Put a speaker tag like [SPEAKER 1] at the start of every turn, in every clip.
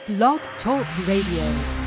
[SPEAKER 1] Blog Talk Radio.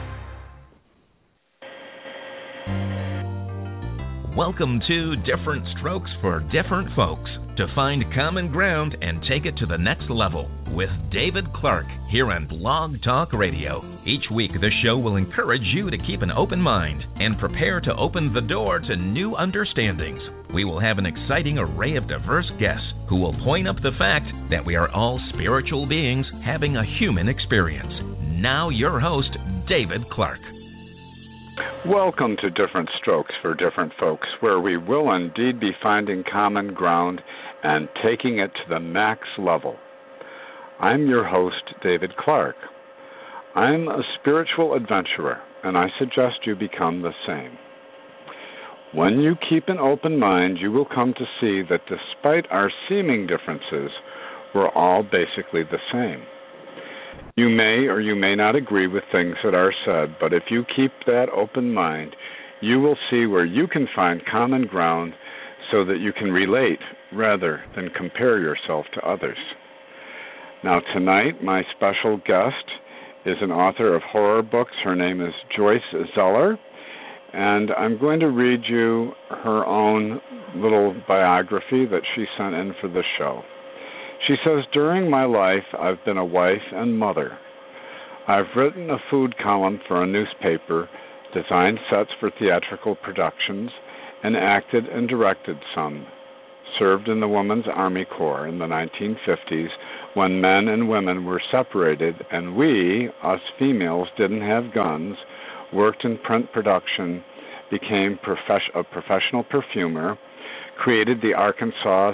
[SPEAKER 2] Welcome to Different Strokes for Different Folks, to find common ground and take it to the next level with David Clark here on Blog Talk Radio. Each week, the show will encourage you to keep an open mind and prepare to open the door to new understandings. We will have an exciting array of diverse guests who will point up the fact that we are all spiritual beings having a human experience. Now your host, David Clark.
[SPEAKER 3] Welcome to Different Strokes for Different Folks, where we will indeed be finding common ground and taking it to the max level. I'm your host, David Clark. I'm a spiritual adventurer, and I suggest you become the same. When you keep an open mind, you will come to see that despite our seeming differences, we're all basically the same. You may or you may not agree with things that are said, but if you keep that open mind, you will see where you can find common ground so that you can relate rather than compare yourself to others. Now tonight, my special guest is an author of horror books. Her name is Joyce Zeller, and I'm going to read you her own little biography that she sent in for the show. She says, during my life, I've been a wife and mother. I've written a food column for a newspaper, designed sets for theatrical productions, and acted and directed some. Served in the Women's Army Corps in the 1950s when men and women were separated and we, us females, didn't have guns, worked in print production, became a professional perfumer, created the Arkansas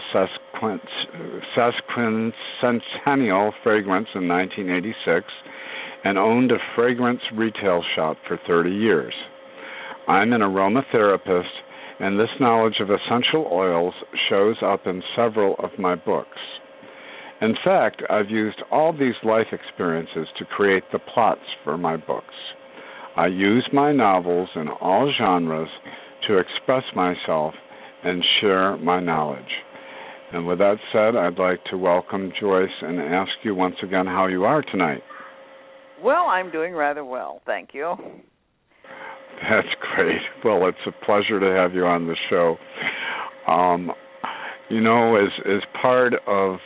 [SPEAKER 3] Sesquicentennial Fragrance in 1986, and owned a fragrance retail shop for 30 years. I'm an aromatherapist, and this knowledge of essential oils shows up in several of my books. In fact, I've used all these life experiences to create the plots for my books. I use my novels in all genres to express myself and share my knowledge. And with that said, I'd like to welcome Joyce and ask you once again how you are tonight.
[SPEAKER 4] Well, I'm doing rather well, thank you.
[SPEAKER 3] That's great. Well, it's a pleasure to have you on the show. As part of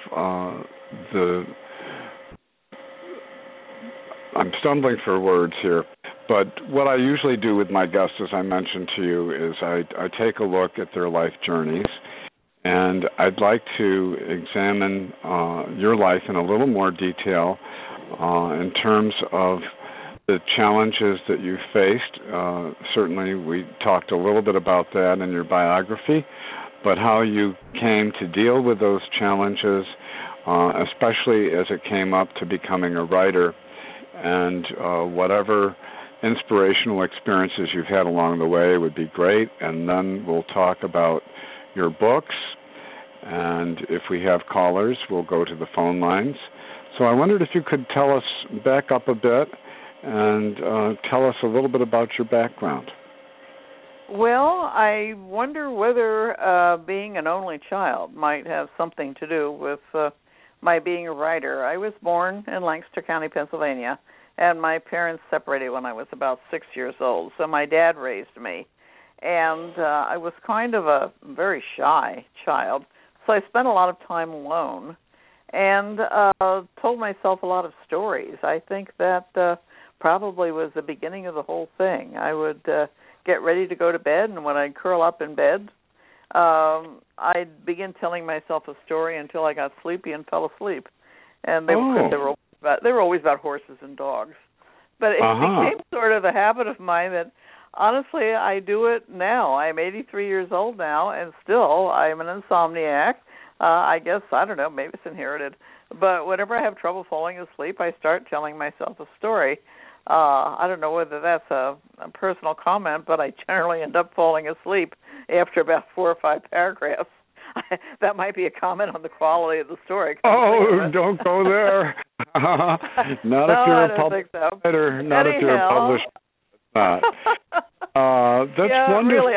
[SPEAKER 3] I'm stumbling for words here. But what I usually do with my guests, as I mentioned to you, is I take a look at their life journeys, and I'd like to examine your life in a little more detail in terms of the challenges that you faced. Certainly, we talked a little bit about that in your biography, but how you came to deal with those challenges, especially as it came up to becoming a writer, and whatever inspirational experiences you've had along the way would be great, and then we'll talk about your books, and if we have callers, we'll go to the phone lines. So I wondered if you could tell us, back up a bit, and tell us a little bit about your background.
[SPEAKER 4] Well, I wonder whether being an only child might have something to do with my being a writer. I was born in Lancaster County, Pennsylvania, and my parents separated when I was about 6 years old, so my dad raised me. And I was kind of a very shy child, so I spent a lot of time alone and told myself a lot of stories. I think that probably was the beginning of the whole thing. I would get ready to go to bed, and when I'd curl up in bed, I'd begin telling myself a story until I got sleepy and fell asleep. And they were always about horses and dogs. But it became sort of a habit of mine that, honestly, I do it now. I'm 83 years old now, and still I'm an insomniac. I guess, I don't know, maybe it's inherited. But whenever I have trouble falling asleep, I start telling myself a story. I don't know whether that's a personal comment, but I generally end up falling asleep after about 4 or 5 paragraphs. That might be a comment on the quality of the story.
[SPEAKER 3] Oh, don't go there. Not if you're a publisher. So. Not if you're a publisher. That's wonderful.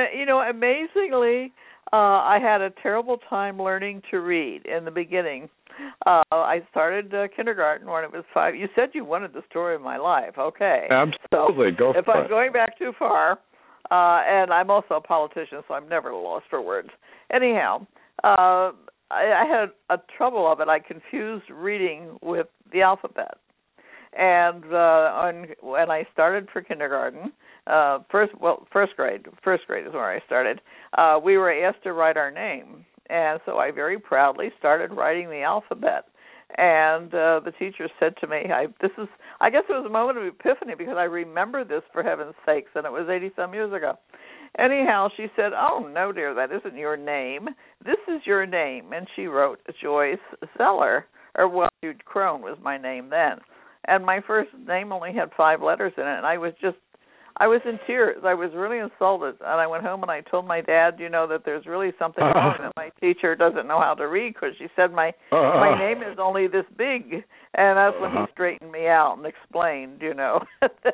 [SPEAKER 4] Really, amazingly, I had a terrible time learning to read in the beginning. I started kindergarten when it was 5. You said you wanted the story of my life. Okay.
[SPEAKER 3] Absolutely.
[SPEAKER 4] So
[SPEAKER 3] go for it.
[SPEAKER 4] If I'm going back too far, and I'm also a politician, so I'm never lost for words. Anyhow, I had a trouble of it. I confused reading with the alphabet. And when I started for kindergarten, first grade is where I started, we were asked to write our name. And so I very proudly started writing the alphabet. And the teacher said to me, I guess it was a moment of epiphany because I remember this, for heaven's sakes, and it was 80-some years ago. Anyhow, she said, "Oh, no, dear, that isn't your name. This is your name." And she wrote Joyce Zeller, or Jude Crone was my name then. And my first name only had 5 letters in it, and I was in tears. I was really insulted. And I went home and I told my dad, that there's really something wrong, that my teacher doesn't know how to read, because she said my name is only this big. And that's when he straightened me out and explained,
[SPEAKER 3] That's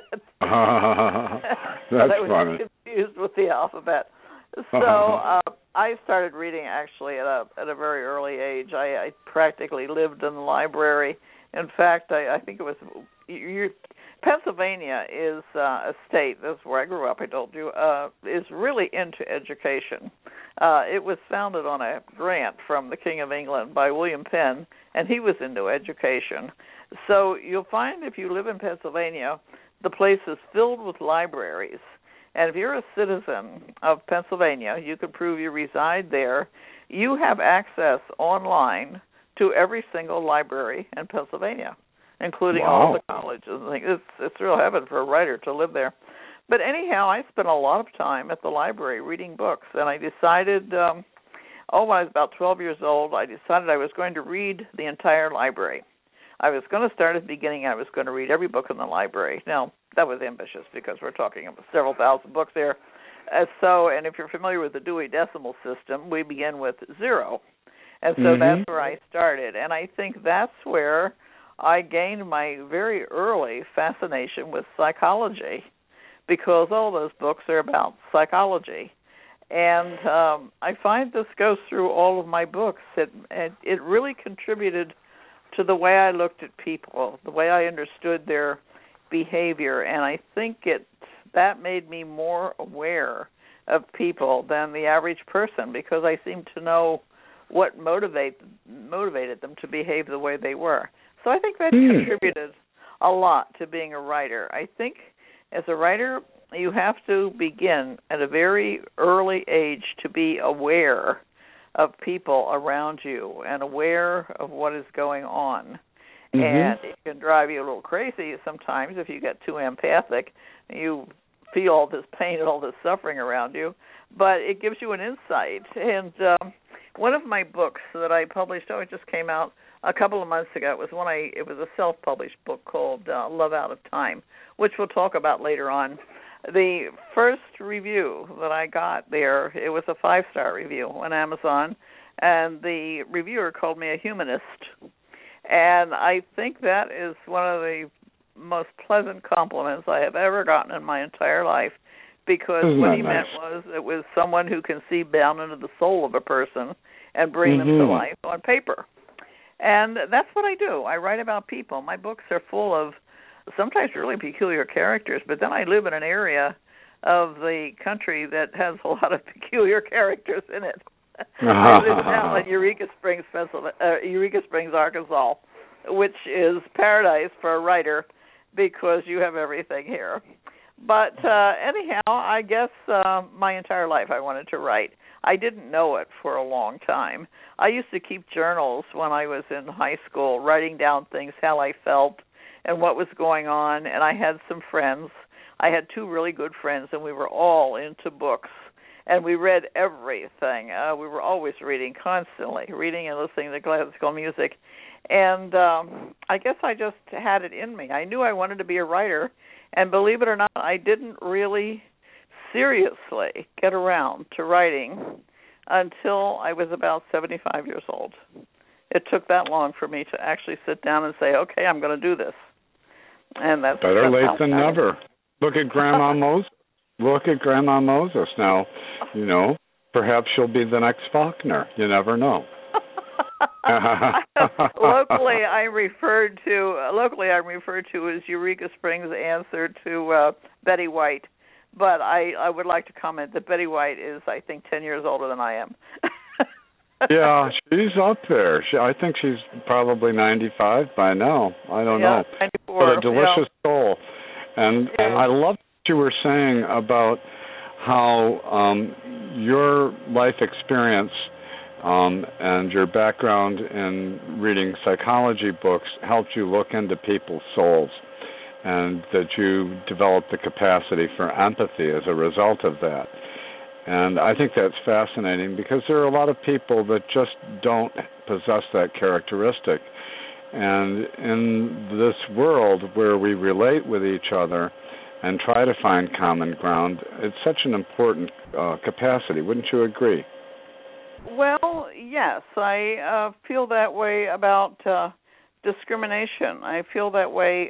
[SPEAKER 4] I was
[SPEAKER 3] funny.
[SPEAKER 4] confused with the alphabet. So I started reading actually at a very early age. I practically lived in the library. In fact, I think it was Pennsylvania is a state, that's where I grew up, I told you, is really into education. It was founded on a grant from the King of England by William Penn, and he was into education. So you'll find if you live in Pennsylvania, the place is filled with libraries. And if you're a citizen of Pennsylvania, you can prove you reside there, you have access online to every single library in Pennsylvania, including all the colleges. It's real heaven for a writer to live there. But anyhow, I spent a lot of time at the library reading books, and I decided, when I was about 12 years old, I decided I was going to read the entire library. I was going to start at the beginning. I was going to read every book in the library. Now, that was ambitious because we're talking about several thousand books there. And if you're familiar with the Dewey Decimal System, we begin with 0. And so that's where I started. And I think that's where I gained my very early fascination with psychology, because all those books are about psychology. And I find this goes through all of my books. It really contributed to the way I looked at people, the way I understood their behavior. And I think that made me more aware of people than the average person, because I seemed to know what motivated them to behave the way they were. So I think that contributed a lot to being a writer. I think as a writer, you have to begin at a very early age to be aware of people around you and aware of what is going on. And it can drive you a little crazy sometimes if you get too empathic. You feel all this pain and all this suffering around you, but it gives you an insight. And one of my books that I published, it just came out a couple of months ago. It was a self-published book called Love Out of Time, which we'll talk about later on. The first review that I got there, it was a 5-star review on Amazon, and the reviewer called me a humanist. And I think that is one of the most pleasant compliments I have ever gotten in my entire life, because what he meant was it was someone who can see down into the soul of a person and bring them to life on paper. And that's what I do. I write about people. My books are full of sometimes really peculiar characters, but then I live in an area of the country that has a lot of peculiar characters in it. I live now in Eureka Springs, Arkansas, which is paradise for a writer because you have everything here. But anyhow, I guess my entire life I wanted to write. I didn't know it for a long time. I used to keep journals when I was in high school, writing down things, how I felt and what was going on. And I had some friends. I had 2 really good friends, and we were all into books. And we read everything. We were always reading, constantly, reading and listening to classical music. And I guess I just had it in me. I knew I wanted to be a writer. And believe it or not, I didn't really seriously get around to writing until I was about 75 years old. It took that long for me to actually sit down and say, okay, I'm going to do this. And that's
[SPEAKER 3] better late than never. Look at Grandma Moses. Look at Grandma Moses now. Perhaps she'll be the next Faulkner. You never know.
[SPEAKER 4] Locally, I'm referred to as Eureka Springs' answer to Betty White. But I would like to comment that Betty White is, I think, 10 years older than I am.
[SPEAKER 3] Yeah, she's up there. I think she's probably 95 by now. I don't know.
[SPEAKER 4] 94.
[SPEAKER 3] But a delicious soul. And I love what you were saying about how your life experience and your background in reading psychology books helped you look into people's souls, and that you developed the capacity for empathy as a result of that. And I think that's fascinating because there are a lot of people that just don't possess that characteristic. And in this world where we relate with each other and try to find common ground, it's such an important capacity. Wouldn't you agree?
[SPEAKER 4] Well, yes. I feel that way about discrimination. I feel that way.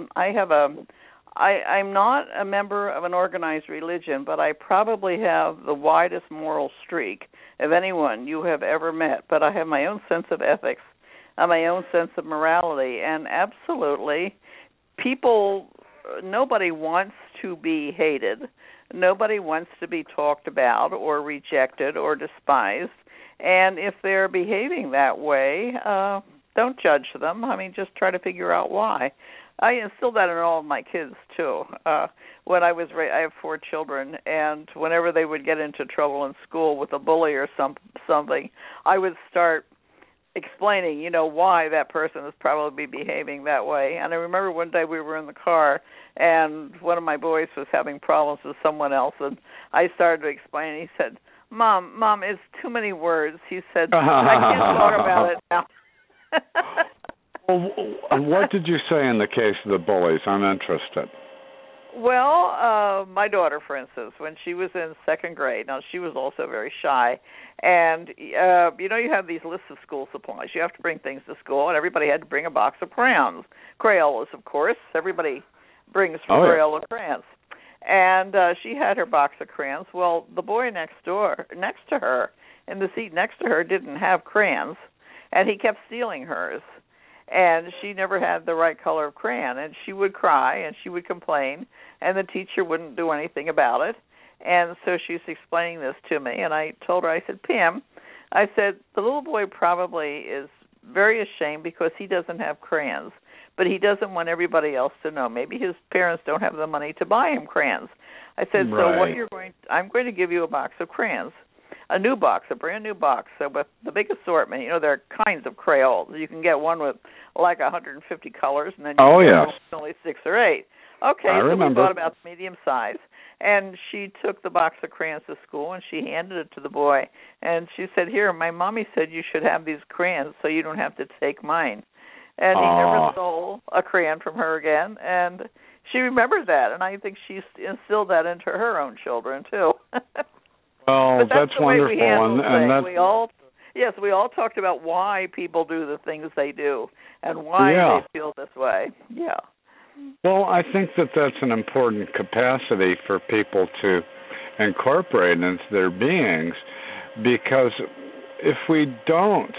[SPEAKER 4] I'm not a member of an organized religion, but I probably have the widest moral streak of anyone you have ever met. But I have my own sense of ethics, my own sense of morality, and absolutely, nobody wants to be hated. Nobody wants to be talked about or rejected or despised. And if they're behaving that way, don't judge them. I mean, just try to figure out why. I instilled that in all of my kids too. When I have 4 children, and whenever they would get into trouble in school with a bully or something, I would start explaining, why that person is probably behaving that way. And I remember one day we were in the car, and one of my boys was having problems with someone else, and I started to explain. He said, "Mom, it's too many words." He said, "I can't talk about it now."
[SPEAKER 3] Well, what did you say in the case of the bullies? I'm interested.
[SPEAKER 4] Well, my daughter, for instance, when she was in 2nd grade, now she was also very shy, and you have these lists of school supplies. You have to bring things to school, and everybody had to bring a box of crayons. Crayolas, of course. Everybody brings Crayola crayons. And she had her box of crayons. Well, the boy next to her, in the seat next to her, didn't have crayons, and he kept stealing hers. And she never had the right color of crayon, and she would cry and she would complain, and the teacher wouldn't do anything about it. And so she's explaining this to me, and I told her, I said, "Pam," I said, "the little boy probably is very ashamed because he doesn't have crayons, but he doesn't want everybody else to know. Maybe his parents don't have the money to buy him crayons." I said,
[SPEAKER 3] right.
[SPEAKER 4] "So I'm going to give you a box of crayons. A new box, a brand new box, so with the big assortment. There are kinds of crayons. You can get one with like 150 colors, and then you can get only 6 or 8. Okay,
[SPEAKER 3] I
[SPEAKER 4] so
[SPEAKER 3] remember.
[SPEAKER 4] we thought about medium size, and she took the box of crayons to school, and she handed it to the boy, and she said, "Here, my mommy said you should have these crayons so you don't have to take mine." And he never stole a crayon from her again, and she remembered that, and I think she instilled that into her own children, too.
[SPEAKER 3] Well,
[SPEAKER 4] but that's the
[SPEAKER 3] wonderful.
[SPEAKER 4] Way we handle
[SPEAKER 3] and
[SPEAKER 4] things. We all talked about why people do the things they do and why they feel this way. Yeah.
[SPEAKER 3] Well, I think that's an important capacity for people to incorporate into their beings, because if we don't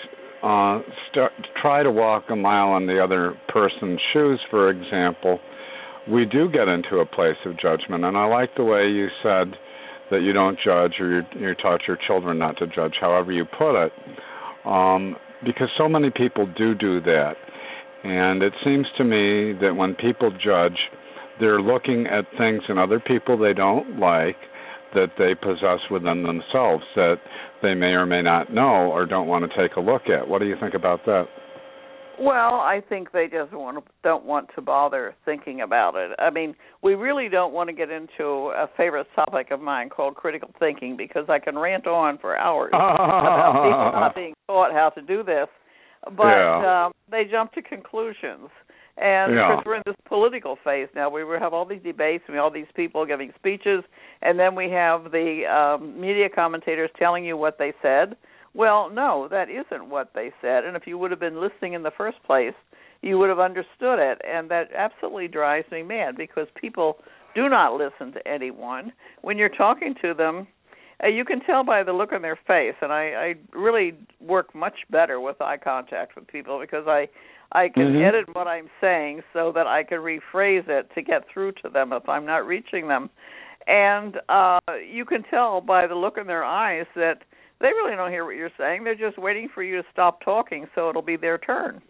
[SPEAKER 3] try to walk a mile in the other person's shoes, for example, we do get into a place of judgment. And I like the way you said that you don't judge, or you taught your children not to judge, however you put it, because so many people do that. And it seems to me that when people judge, they're looking at things in other people they don't like, that they possess within themselves, that they may or may not know or don't want to take a look at. What do you think about that?
[SPEAKER 4] Well, I think they just don't want to bother thinking about it. I mean, we really don't want to get into a favorite topic of mine called critical thinking, because I can rant on for hours about people not being taught how to do this. But they jump to conclusions. And, of course, we're in this political phase now. We have all these debates, and all these people giving speeches, and then we have the media commentators telling you what they said. Well, no, that isn't what they said. And if you would have been listening in the first place, you would have understood it. And that absolutely drives me mad, because people do not listen to anyone. When you're talking to them, You can tell by the look on their face, and I really work much better with eye contact with people because I can edit what I'm saying so that I can rephrase it to get through to them if I'm not reaching them. And you can tell by the look in their eyes that they really don't hear what you're saying. They're just waiting for you to stop talking so it'll be their turn.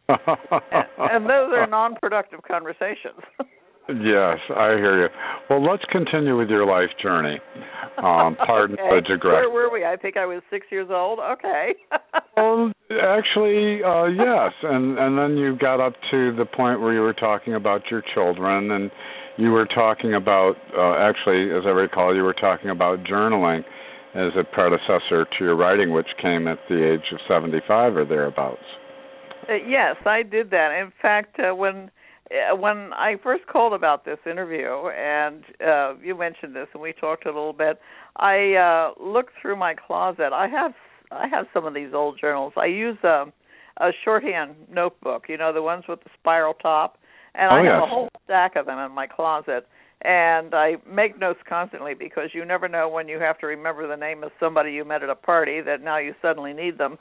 [SPEAKER 4] and those are non-productive conversations.
[SPEAKER 3] Yes, I hear you. Well, let's continue with your life journey. Pardon the digression.
[SPEAKER 4] Where were we? I think I was 6 years old. Okay.
[SPEAKER 3] Well, actually, yes. And then you got up to the point where you were talking about your children, and you were talking about, actually, as I recall, you were talking about journaling as a predecessor to your writing, which came at the age of 75 or thereabouts.
[SPEAKER 4] Yes, I did that. In fact, when I first called about this interview, and you mentioned this, and we talked a little bit, I looked through my closet. I have some of these old journals. I use a shorthand notebook, the ones with the spiral top, and I have a whole stack of them in my closet. And I make notes constantly because you never know when you have to remember the name of somebody you met at a party that now you suddenly need them.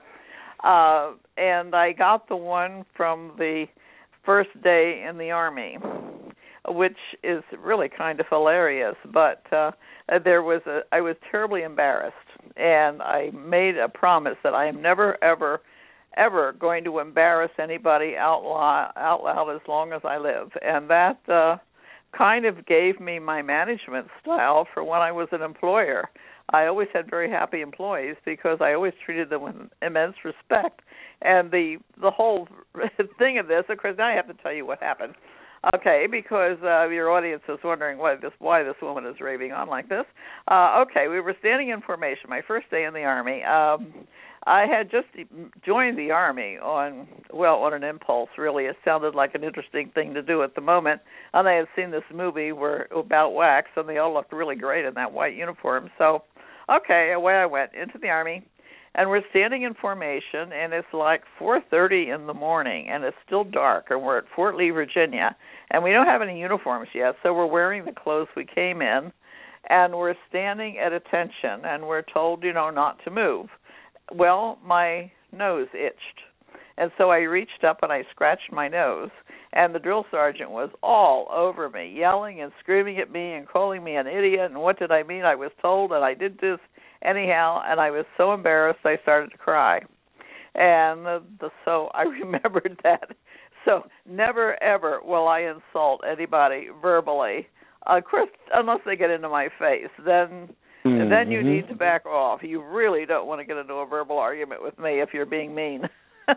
[SPEAKER 4] And I got the one from the first day in the Army, which is really kind of hilarious. But I was terribly embarrassed, and I made a promise that I am never, ever, ever going to embarrass anybody out loud as long as I live. And that kind of gave me my management style for when I was an employer. I always had very happy employees because I always treated them with immense respect. And the whole thing of this, of course, now I have to tell you what happened. Okay, because your audience is wondering why this woman is raving on like this. Okay, we were standing in formation, my first day in the Army. I had just joined the Army on an impulse, really. It sounded like an interesting thing to do at the moment. And I had seen this movie about wax, and they all looked really great in that white uniform. So, okay, away I went into the Army, and we're standing in formation, and it's like 4:30 in the morning, and it's still dark, and we're at Fort Lee, Virginia, and we don't have any uniforms yet, so we're wearing the clothes we came in, and we're standing at attention, and we're told, not to move. Well, my nose itched, and so I reached up and I scratched my nose, and the drill sergeant was all over me, yelling and screaming at me and calling me an idiot, and what did I mean? I was told that I did this anyhow, and I was so embarrassed I started to cry. And so I remembered that. So never, ever will I insult anybody verbally, of course, unless they get into my face. Then you need to back off. You really don't want to get into a verbal argument with me if you're being mean. but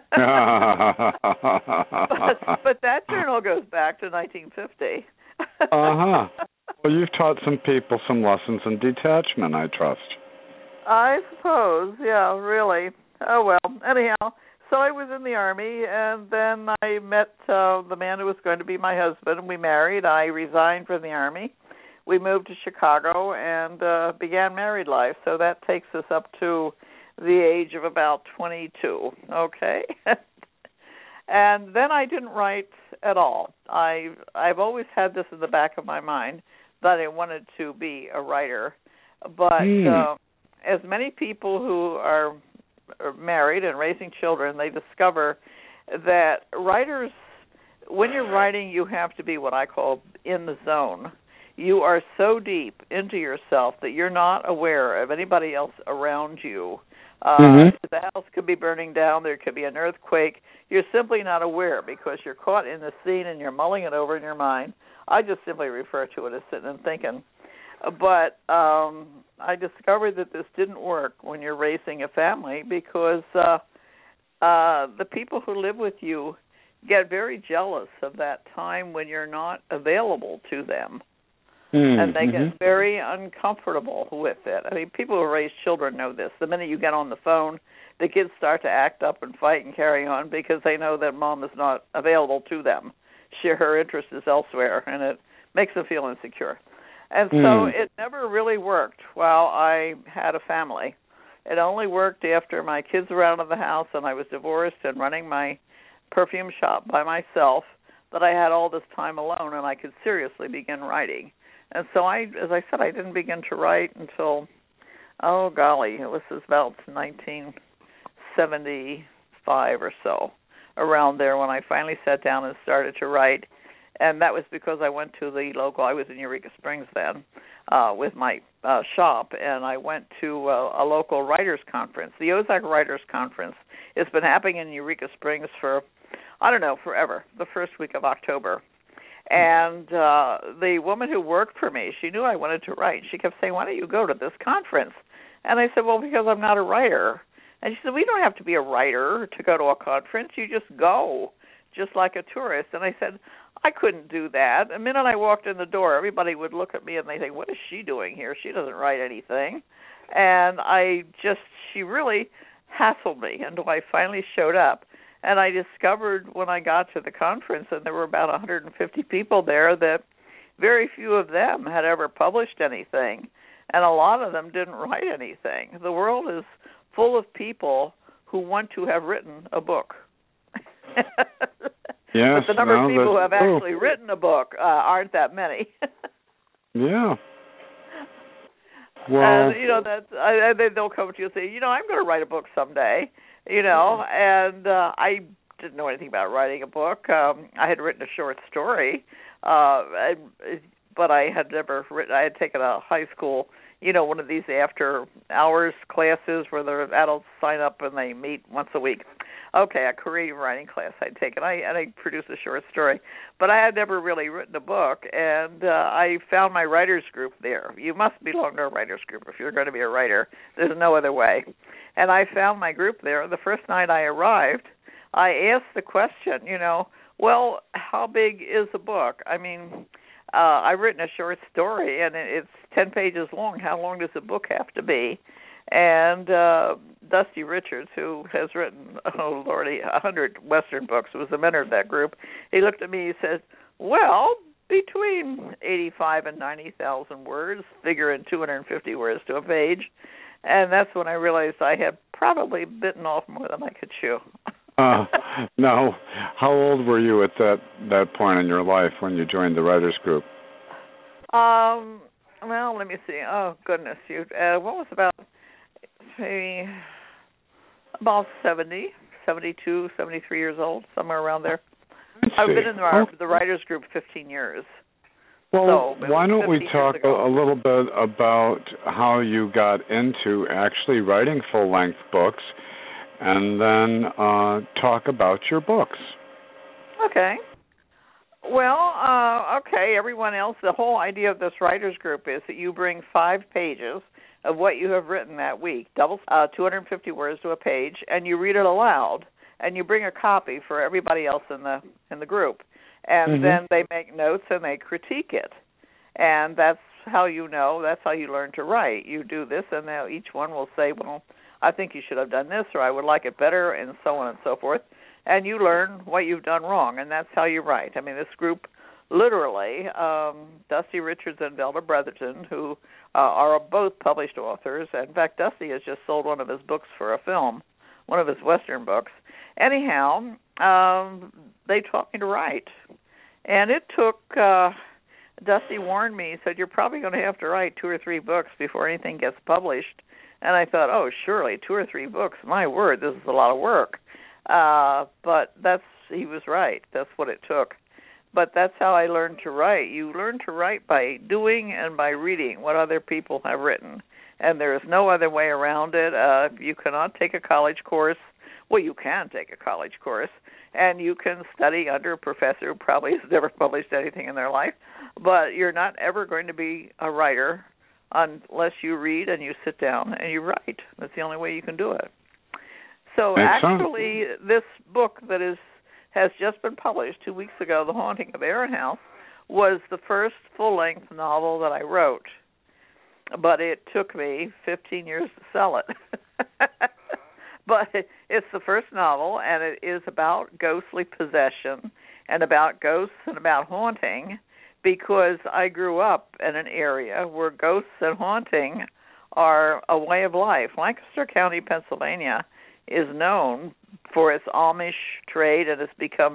[SPEAKER 4] that journal goes back to 1950. Well,
[SPEAKER 3] you've taught some people some lessons in detachment, I trust.
[SPEAKER 4] I suppose, yeah, really. Oh, well, anyhow, so I was in the Army, and then I met the man who was going to be my husband, and we married. I resigned from the Army. We moved to Chicago and began married life, so that takes us up to the age of about 22, okay? And then I didn't write at all. I've always had this in the back of my mind that I wanted to be a writer, but as many people who are married and raising children, they discover that writers, when you're writing, you have to be what I call in the zone. You are so deep into yourself that you're not aware of anybody else around you. The house could be burning down. There could be an earthquake. You're simply not aware because you're caught in the scene and you're mulling it over in your mind. I just simply refer to it as sitting and thinking. But I discovered that this didn't work when you're raising a family because the people who live with you get very jealous of that time when you're not available to them. And they get very uncomfortable with it. I mean, people who raise children know this. The minute you get on the phone, the kids start to act up and fight and carry on because they know that mom is not available to them. Her interest is elsewhere, and it makes them feel insecure. And so it never really worked while I had a family. It only worked after my kids were out of the house and I was divorced and running my perfume shop by myself that I had all this time alone and I could seriously begin writing. And so as I said, I didn't begin to write until oh golly, it was about 1975 or so, around there, when I finally sat down and started to write. And that was because I went to the local, I was in Eureka Springs then, with my shop, and I went to a local writers conference. The Ozark Writers Conference has been happening in Eureka Springs for, I don't know, forever, the first week of October. And the woman who worked for me, she knew I wanted to write. She kept saying, why don't you go to this conference? And I said, well, because I'm not a writer. And she said, we don't have to be a writer to go to a conference. You just go, just like a tourist. And I said, I couldn't do that. The minute I walked in the door, everybody would look at me and they think, what is she doing here? She doesn't write anything. And she really hassled me until I finally showed up. And I discovered when I got to the conference, and there were about 150 people there, that very few of them had ever published anything, and a lot of them didn't write anything. The world is full of people who want to have written a book.
[SPEAKER 3] Yes,
[SPEAKER 4] but the number of people who have actually written a book aren't that many.
[SPEAKER 3] Yeah. Well,
[SPEAKER 4] they'll come to you and say, I'm going to write a book someday, and I didn't know anything about writing a book. I had written a short story, but I had never written. I had taken a high school, one of these after-hours classes where the adults sign up and they meet once a week. Okay, a creative writing class I'd taken. I produced a short story, but I had never really written a book, and I found my writers group there. You must belong to a writers group if you're going to be a writer. There's no other way. And I found my group there. The first night I arrived, I asked the question, well, how big is a book? I mean, I've written a short story, and it's 10 pages long. How long does a book have to be? And Dusty Richards, who has written, 100 Western books, was the mentor of that group. He looked at me and said, well, between 85 and 90,000 words, figuring 250 words to a page. And that's when I realized I had probably bitten off more than I could chew.
[SPEAKER 3] Now, how old were you at that point in your life when you joined the writers group?
[SPEAKER 4] Well, let me see. Oh, goodness. What was maybe about 70, 72, 73 years old, somewhere around there. I've been in the writers group 15 years.
[SPEAKER 3] Well, why don't we talk a little bit about how you got into actually writing full-length books, and then talk about your books.
[SPEAKER 4] Okay. Well, everyone else, the whole idea of this writers group is that you bring 5 pages of what you have written that week, 250 words to a page, and you read it aloud, and you bring a copy for everybody else in the group. And then they make notes and they critique it. And that's how that's how you learn to write. You do this, and now each one will say, well, I think you should have done this, or I would like it better, and so on and so forth. And you learn what you've done wrong, and that's how you write. I mean, this group, literally, Dusty Richards and Velda Bretherton, who are both published authors. In fact, Dusty has just sold one of his books for a film, one of his Western books. Anyhow, they taught me to write. And it took, Dusty warned me, he said, you're probably going to have to write 2 or 3 books before anything gets published. And I thought, oh, surely 2 or 3 books, my word, this is a lot of work. But he was right. That's what it took. But that's how I learned to write. You learn to write by doing and by reading what other people have written. And there is no other way around it. You cannot take a college course. Well, you can take a college course, and you can study under a professor who probably has never published anything in their life, but you're not ever going to be a writer unless you read and you sit down and you write. That's the only way you can do it. So actually, this book that has just been published 2 weeks ago, The Haunting of Aaron House, was the first full-length novel that I wrote, but it took me 15 years to sell it. But it's the first novel, and it is about ghostly possession and about ghosts and about haunting, because I grew up in an area where ghosts and haunting are a way of life. Lancaster County, Pennsylvania, is known for its Amish trade and has become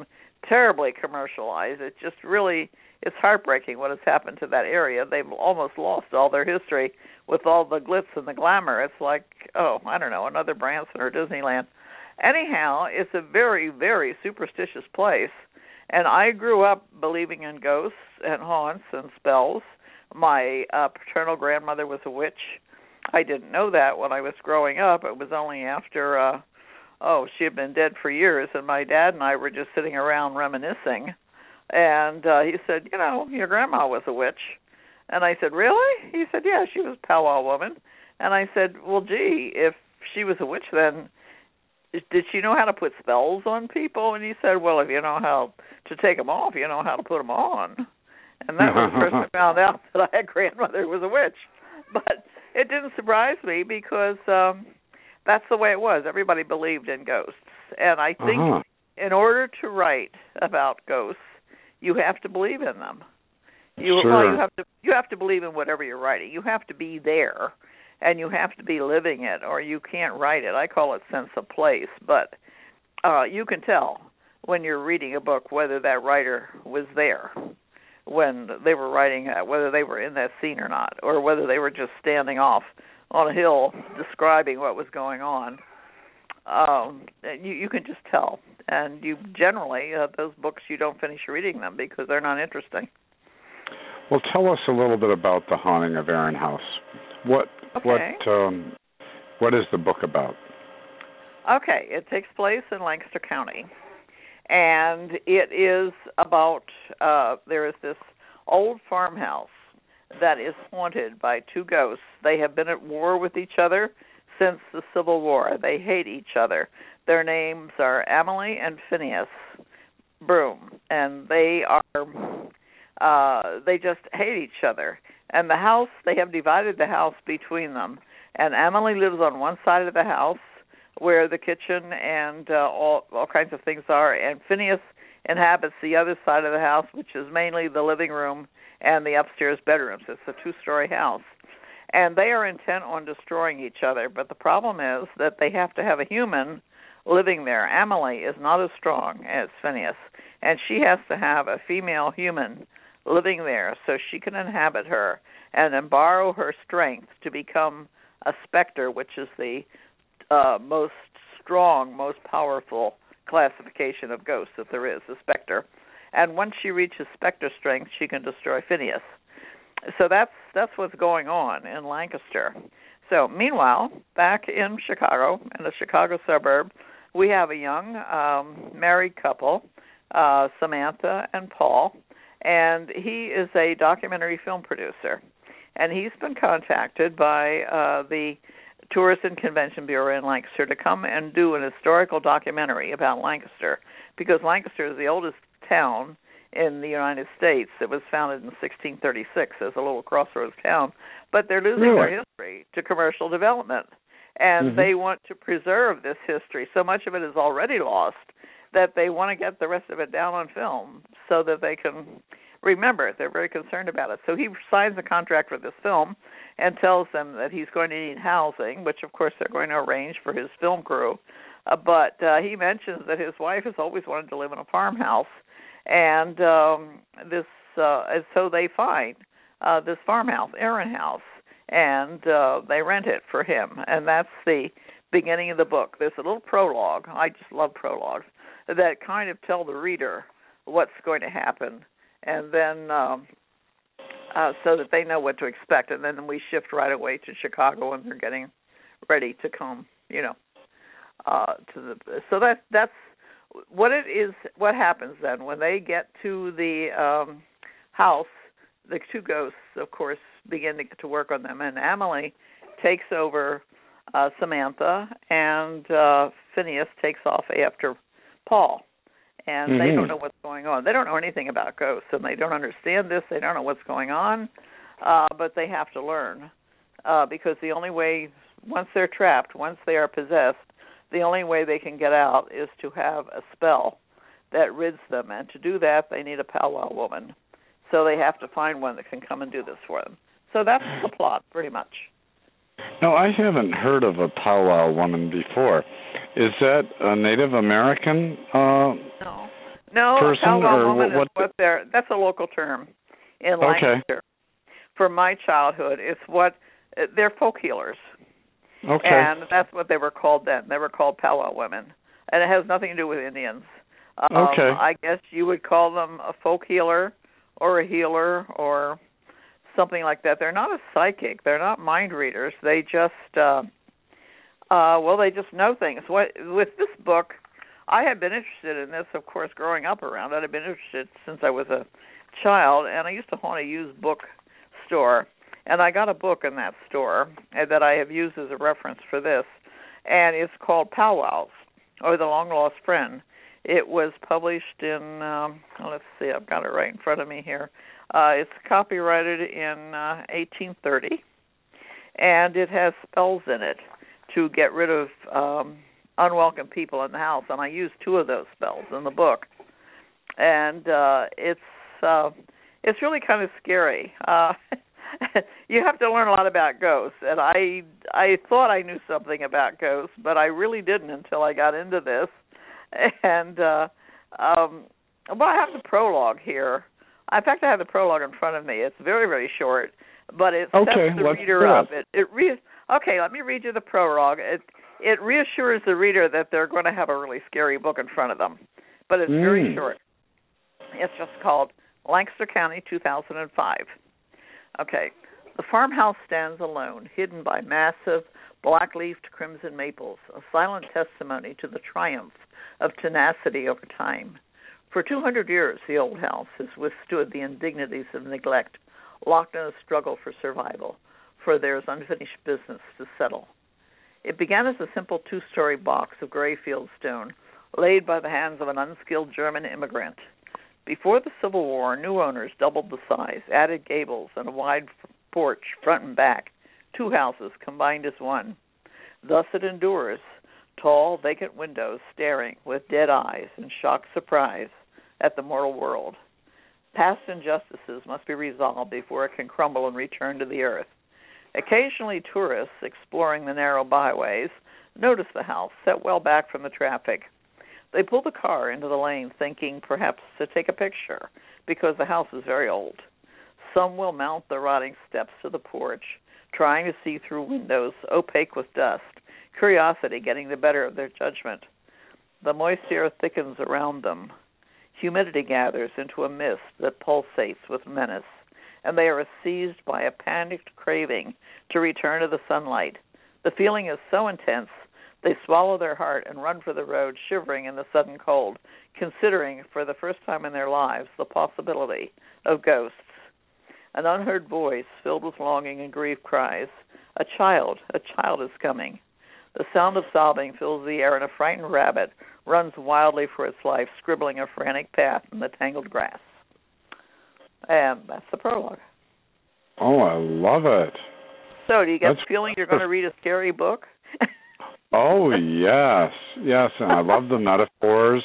[SPEAKER 4] terribly commercialized. It just really, it's heartbreaking what has happened to that area. They've almost lost all their history with all the glitz and the glamour. It's like, oh, I don't know, another Branson or Disneyland. Anyhow, it's a very, very superstitious place. And I grew up believing in ghosts and haunts and spells. My paternal grandmother was a witch. I didn't know that when I was growing up. It was only after, she had been dead for years, and my dad and I were just sitting around reminiscing. And he said, you know, your grandma was a witch. And I said, really? He said, yeah, she was a powwow woman. And I said, well, gee, if she was a witch, then did she know how to put spells on people? And he said, well, if you know how to take them off, you know how to put them on. And that was the first I found out that my grandmother was a witch. But it didn't surprise me because that's the way it was. Everybody believed in ghosts. And I think in order to write about ghosts, you have to believe in them. You have to believe in whatever you're writing. You have to be there, and you have to be living it, or you can't write it. I call it sense of place, but you can tell when you're reading a book whether that writer was there when they were writing it, whether they were in that scene or not, or whether they were just standing off on a hill describing what was going on. You can just tell. And you generally, those books, you don't finish reading them because they're not interesting.
[SPEAKER 3] Well, tell us a little bit about The Haunting of Erin House. What is the book about?
[SPEAKER 4] Okay, it takes place in Lancaster County. And it is about, there is this old farmhouse that is haunted by two ghosts. They have been at war with each other since the Civil War. They hate each other. Their names are Emily and Phineas Broom, and they just hate each other. And the house, they have divided the house between them. And Emily lives on one side of the house where the kitchen and all kinds of things are, and Phineas inhabits the other side of the house, which is mainly the living room and the upstairs bedrooms. It's a two-story house. And they are intent on destroying each other, but the problem is that they have to have a human living there. Emily is not as strong as Phineas, and she has to have a female human living there so she can inhabit her and then borrow her strength to become a specter, which is the most strong, most powerful classification of ghosts that there is, a specter. And once she reaches specter strength, she can destroy Phineas. So that's what's going on in Lancaster. So meanwhile, back in Chicago, in the Chicago suburb, we have a young married couple, Samantha and Paul, and he is a documentary film producer. And he's been contacted by the Tourist and Convention Bureau in Lancaster to come and do an historical documentary about Lancaster, because Lancaster is the oldest town in the United States. It was founded in 1636 as a little crossroads town, but they're losing their history to commercial development, and they want to preserve this history. So much of it is already lost that they want to get the rest of it down on film so that they can remember it. They're very concerned about it. So he signs a contract for this film and tells them that he's going to need housing, which of course they're going to arrange for his film crew. But he mentions that his wife has always wanted to live in a farmhouse, and so they find this farmhouse, Erin House, and they rent it for him. And that's the beginning of the book. There's a little prologue. I just love prologues that kind of tell the reader what's going to happen, and then so that they know what to expect. And then we shift right away to Chicago, and they're getting ready to come, so that's what it is. What happens then when they get to the house? The two ghosts, of course, begin to work on them, and Emily takes over Samantha, and Phineas takes off after Paul. And they don't know what's going on. They don't know anything about ghosts, and they don't understand this. They don't know what's going on, but they have to learn because the only way, once they're trapped, once they are possessed, the only way they can get out is to have a spell that rids them. And to do that, they need a powwow woman. So they have to find one that can come and do this for them. So that's the plot, pretty much.
[SPEAKER 3] No, I haven't heard of a powwow woman before. Is that a Native American?
[SPEAKER 4] No, No,
[SPEAKER 3] person?
[SPEAKER 4] powwow
[SPEAKER 3] Or
[SPEAKER 4] woman
[SPEAKER 3] what?
[SPEAKER 4] is what that's a local term in Lancaster. For my childhood, it's what they're folk healers.
[SPEAKER 3] Okay.
[SPEAKER 4] And that's what they were called then. They were called powwow women. And it has nothing to do with Indians.
[SPEAKER 3] Okay.
[SPEAKER 4] I guess you would call them a folk healer or a healer or something like that. They're not a psychic. They're not mind readers. They just, they just know things. With this book, I had been interested in this, of course, growing up around it. I've been interested since I was a child, and I used to haunt a used book store. And I got a book in that store that I have used as a reference for this, and it's called Powwows, or The Long Lost Friend. It was published in, let's see, I've got it right in front of me here. It's copyrighted in 1830, and it has spells in it to get rid of unwelcome people in the house, and I used 2 of those spells in the book. And it's really kind of scary. You have to learn a lot about ghosts, and I thought I knew something about ghosts, but I really didn't until I got into this. And I have the prologue here. In fact, I have the prologue in front of me. It's very, very short, but it sets the reader up. Okay, let me read you the prologue. It reassures the reader that they're going to have a really scary book in front of them, but it's very short. It's just called Lancaster County, 2005. Okay, the farmhouse stands alone, hidden by massive black-leafed crimson maples, a silent testimony to the triumph of tenacity over time. For 200 years, the old house has withstood the indignities of neglect, locked in a struggle for survival, for there's unfinished business to settle. It began as a simple 2-story box of gray fieldstone, laid by the hands of an unskilled German immigrant. Before the Civil War, new owners doubled the size, added gables and a wide porch front and back, 2 houses combined as one. Thus it endures, tall, vacant windows staring with dead eyes in shocked surprise at the mortal world. Past injustices must be resolved before it can crumble and return to the earth. Occasionally tourists exploring the narrow byways notice the house set well back from the traffic. They pull the car into the lane thinking perhaps to take a picture because the house is very old. Some will mount the rotting steps to the porch, trying to see through windows opaque with dust, curiosity getting the better of their judgment. The moist air thickens around them. Humidity gathers into a mist that pulsates with menace, and they are seized by a panicked craving to return to the sunlight. The feeling is so intense, they swallow their heart and run for the road, shivering in the sudden cold, considering for the first time in their lives the possibility of ghosts. An unheard voice filled with longing and grief cries, a child is coming." The sound of sobbing fills the air, and a frightened rabbit runs wildly for its life, scribbling a frantic path in the tangled grass. And that's the prologue.
[SPEAKER 3] Oh, I love it.
[SPEAKER 4] So, do you get the feeling you're going to read a scary book?
[SPEAKER 3] Oh, yes, and I love the metaphors.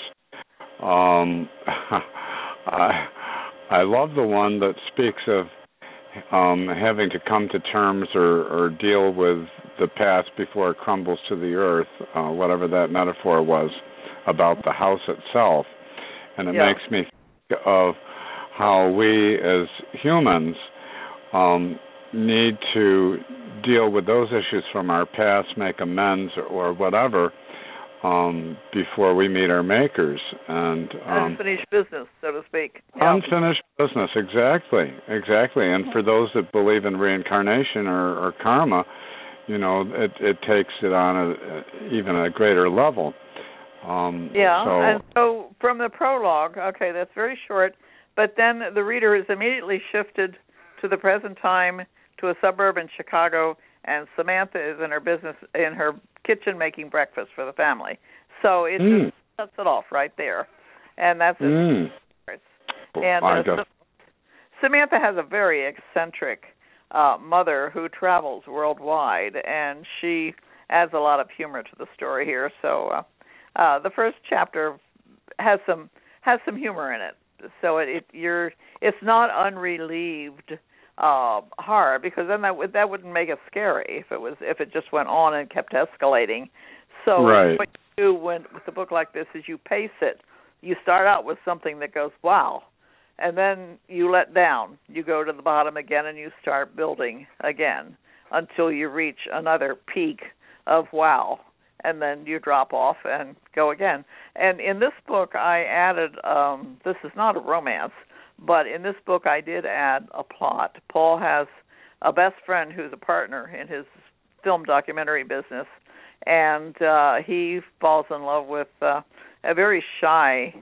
[SPEAKER 3] I love the one that speaks of having to come to terms or deal with the past before it crumbles to the earth, whatever that metaphor was about the house itself. And it makes me think of how we as humans need to deal with those issues from our past, make amends or whatever, before we meet our makers. And
[SPEAKER 4] unfinished business, so to speak.
[SPEAKER 3] Unfinished business, exactly. And for those that believe in reincarnation or karma, it takes it on even a greater level.
[SPEAKER 4] And so from the prologue, okay, that's very short, but then the reader is immediately shifted to the present time, to a suburb in Chicago, and Samantha is in her kitchen making breakfast for the family. So it just sets it off right there, and that's it. And Samantha has a very eccentric mother who travels worldwide, and she adds a lot of humor to the story here. So the first chapter has some humor in it. So it's not unrelieved horror, because then that wouldn't make it scary if it just went on and kept escalating. So what you do with a book like this is you pace it you start out with something that goes, wow, and then you let down. You go to the bottom again and you start building again until you reach another peak of wow, and then you drop off and go again. And in this book I added, this is not a romance, but in this book I did add a plot. Paul has a best friend who's a partner in his film documentary business, and he falls in love with a very shy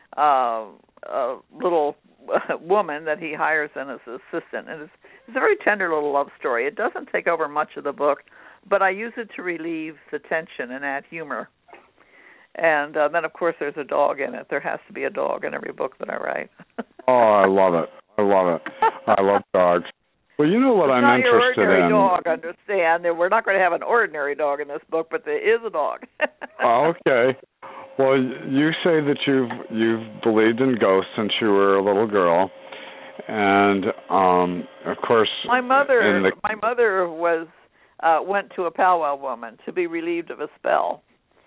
[SPEAKER 4] little woman that he hires in as an assistant. And it's a very tender little love story. It doesn't take over much of the book, but I use it to relieve the tension and add humor. And then, of course, there's a dog in it. There has to be a dog in every book that I write.
[SPEAKER 3] Oh, I love it. I love it. I love dogs. Well, you know what I'm interested in.
[SPEAKER 4] Not your ordinary dog, understand. We're not going to have an ordinary dog in this book, but there is a dog.
[SPEAKER 3] Okay. Well, you say that you've believed in ghosts since you were a little girl, and of course,
[SPEAKER 4] my mother was went to a powwow woman to be relieved of a spell.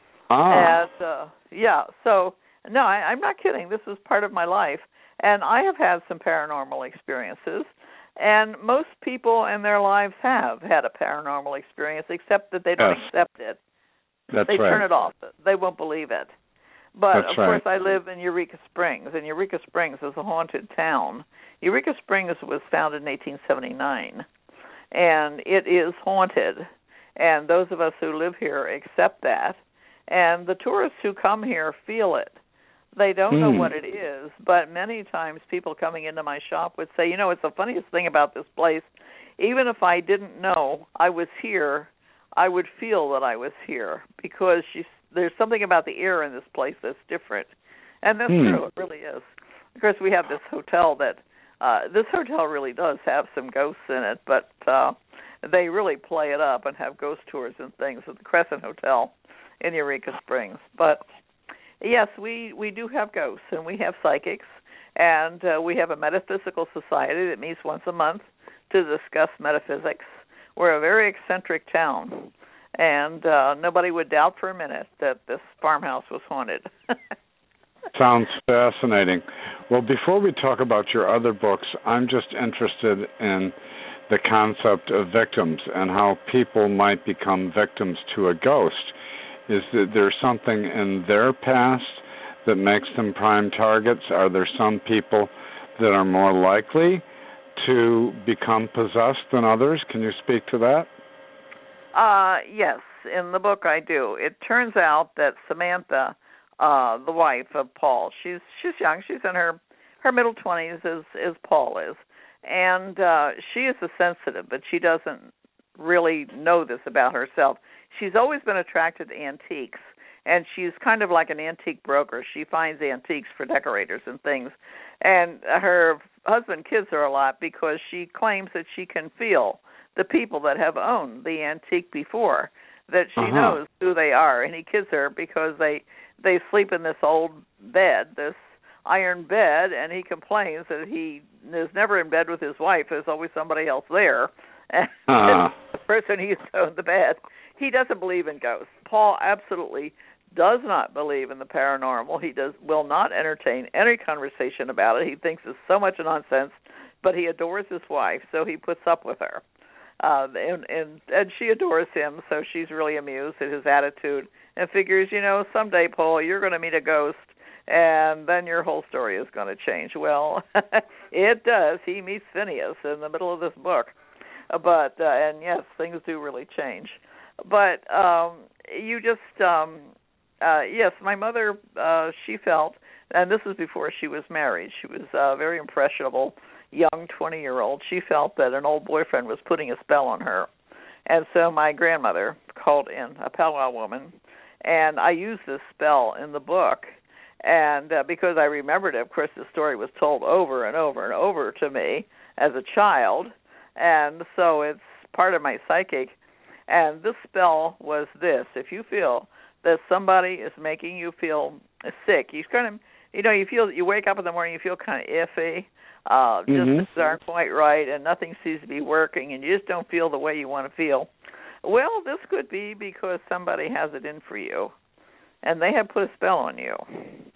[SPEAKER 3] Ah.
[SPEAKER 4] And so no, I'm not kidding. This is part of my life, and I have had some paranormal experiences. And most people in their lives have had a paranormal experience, except that they don't accept it.
[SPEAKER 3] They
[SPEAKER 4] turn it off. They won't believe it. But,
[SPEAKER 3] That's
[SPEAKER 4] of course, I live in Eureka Springs, and Eureka Springs is a haunted town. Eureka Springs was founded in 1879, and it is haunted. And those of us who live here accept that. And the tourists who come here feel it. They don't know what it is, but many times people coming into my shop would say, it's the funniest thing about this place. Even if I didn't know I was here, I would feel that I was here because there's something about the air in this place that's different. And that's true. It really is. Of course, we have this hotel that this hotel really does have some ghosts in it, but they really play it up and have ghost tours and things at the Crescent Hotel in Eureka Springs. But yes, we do have ghosts, and we have psychics, and we have a metaphysical society that meets once a month to discuss metaphysics. We're a very eccentric town, and nobody would doubt for a minute that this farmhouse was haunted.
[SPEAKER 3] Sounds fascinating. Well, before we talk about your other books, I'm just interested in the concept of victims and how people might become victims to a ghost. Is there something in their past that makes them prime targets? Are there some people that are more likely to become possessed than others? Can you speak to that?
[SPEAKER 4] Yes, in the book I do. It turns out that Samantha, the wife of Paul, she's young. She's in her middle 20s as Paul is. And she is a sensitive, but she doesn't really know this about herself. She's always been attracted to antiques, and she's kind of like an antique broker. She finds antiques for decorators and things. And her husband kids her a lot because she claims that she can feel the people that have owned the antique before, that she knows who they are. And he kids her because they sleep in this old bed, this iron bed, and he complains that he is never in bed with his wife. There's always somebody else there. And the person who used to own the bed. He doesn't believe in ghosts. Paul absolutely does not believe in the paranormal. He will not entertain any conversation about it. He thinks it's so much nonsense, but he adores his wife, so he puts up with her. And she adores him, so she's really amused at his attitude and figures, someday, Paul, you're going to meet a ghost, and then your whole story is going to change. Well, it does. He meets Phineas in the middle of this book. But, and yes, things do really change. But yes, my mother, she felt, and this was before she was married, she was a very impressionable young 20-year-old. She felt that an old boyfriend was putting a spell on her. And so my grandmother called in a powwow woman, and I used this spell in the book. And because I remembered it, of course, the story was told over and over and over to me as a child. And so it's part of my psychic. And this spell was this: if you feel that somebody is making you feel sick, you kind of, you wake up in the morning, you feel kind of iffy, just aren't quite right, and nothing seems to be working, and you just don't feel the way you want to feel. Well, this could be because somebody has it in for you, and they have put a spell on you.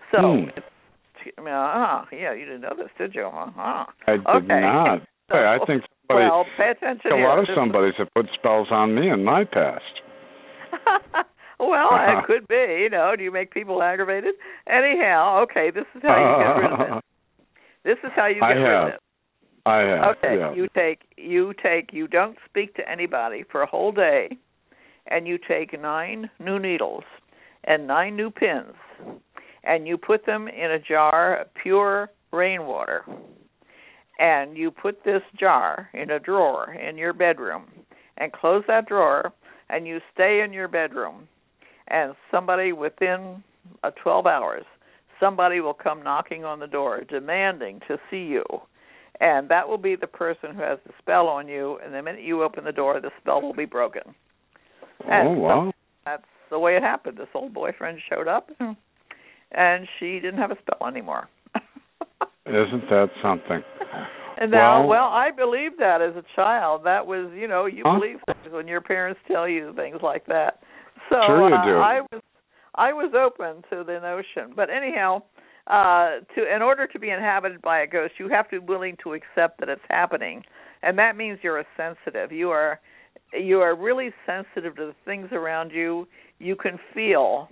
[SPEAKER 4] So, yeah, you didn't know this, did you?
[SPEAKER 3] I did not.
[SPEAKER 4] So,
[SPEAKER 3] I think somebody,
[SPEAKER 4] well, pay attention
[SPEAKER 3] a
[SPEAKER 4] here.
[SPEAKER 3] lot of somebody's have put spells on me in my past.
[SPEAKER 4] Well, it could be. Do you make people aggravated? Anyhow, okay, this is how you get rid of it. This is how you get rid of it.
[SPEAKER 3] I have.
[SPEAKER 4] Okay,
[SPEAKER 3] yeah.
[SPEAKER 4] you don't speak to anybody for a whole day, and you take 9 new needles and 9 new pins, and you put them in a jar of pure rainwater, and you put this jar in a drawer in your bedroom, and close that drawer, and you stay in your bedroom, and somebody within 12 hours, somebody will come knocking on the door demanding to see you. And that will be the person who has the spell on you, and the minute you open the door, the spell will be broken.
[SPEAKER 3] Wow.
[SPEAKER 4] So that's the way it happened. This old boyfriend showed up, and she didn't have a spell anymore.
[SPEAKER 3] Isn't that something?
[SPEAKER 4] And now, well, I believed that as a child. That was, you believe things when your parents tell you things like that. So
[SPEAKER 3] sure you do.
[SPEAKER 4] I was open to the notion. But anyhow, in order to be inhabited by a ghost, you have to be willing to accept that it's happening, and that means you're a sensitive. You are really sensitive to the things around you. You can feel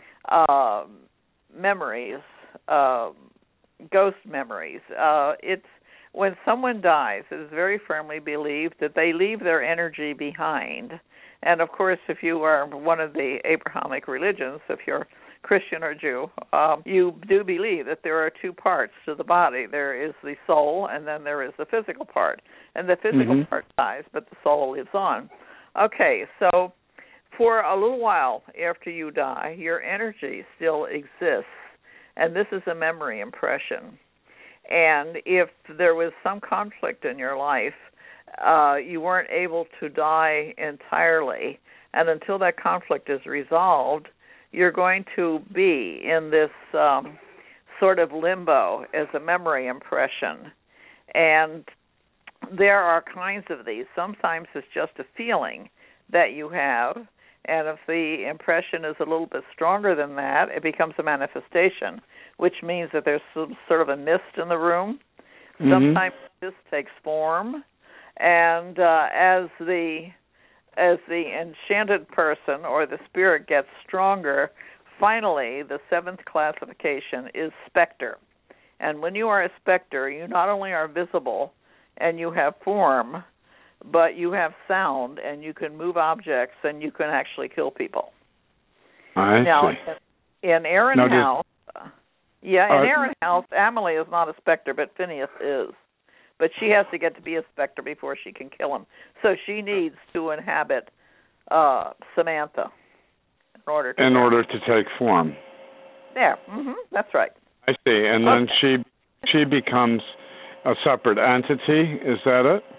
[SPEAKER 4] memories, ghost memories. It's when someone dies, it is very firmly believed that they leave their energy behind. And of course, if you are one of the Abrahamic religions, if you're Christian or Jew, you do believe that there are 2 parts to the body. There is the soul, and then there is the physical part. And the physical part dies, but the soul lives on. Okay, so for a little while after you die, your energy still exists, and this is a memory impression. And if there was some conflict in your life, you weren't able to die entirely, and until that conflict is resolved, you're going to be in this sort of limbo as a memory impression. And there are kinds of these. Sometimes it's just a feeling that you have, and if the impression is a little bit stronger than that, it becomes a manifestation, which means that there's some sort of a mist in the room. Sometimes this takes form, and as the enchanted person or the spirit gets stronger, finally the 7th classification is specter. And when you are a specter, you not only are visible and you have form, but you have sound and you can move objects and you can actually kill people. Now, in Aaron House, Aaron House, Amelie is not a specter, but Phineas is. But she has to get to be a specter before she can kill him. So she needs to inhabit Samantha in order to
[SPEAKER 3] take form.
[SPEAKER 4] There, that's right.
[SPEAKER 3] I see. And then she becomes a separate entity. Is that it?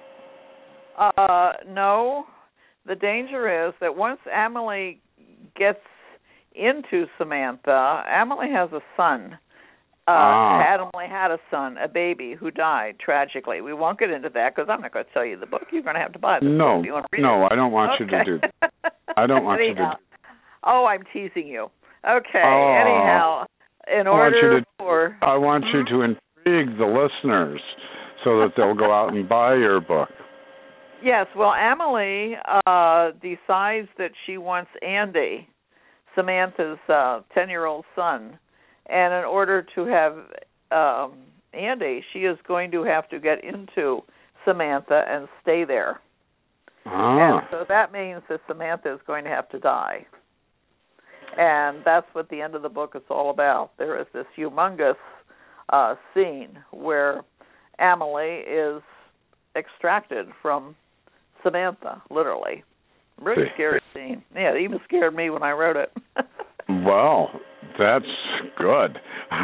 [SPEAKER 4] No. The danger is that once Amelie gets into Samantha, Amelie has a son. Amelie had a son, a baby, who died tragically. We won't get into that because I'm not going to tell you the book. You're going to have to buy the book if you want to read it.
[SPEAKER 3] I don't want you to do that. I don't want you to do that.
[SPEAKER 4] Oh, I'm teasing you. Okay, anyhow, I
[SPEAKER 3] want you to intrigue the listeners so that they'll go out and buy your book.
[SPEAKER 4] Yes, well, Amelie decides that she wants Andy, Samantha's 10-year-old son, and in order to have Andy, she is going to have to get into Samantha and stay there. And so that means that Samantha is going to have to die. And that's what the end of the book is all about. There is this humongous scene where Amelie is extracted from Samantha, literally. Really scary scene. Yeah, it even scared me when I wrote it.
[SPEAKER 3] Well, that's good.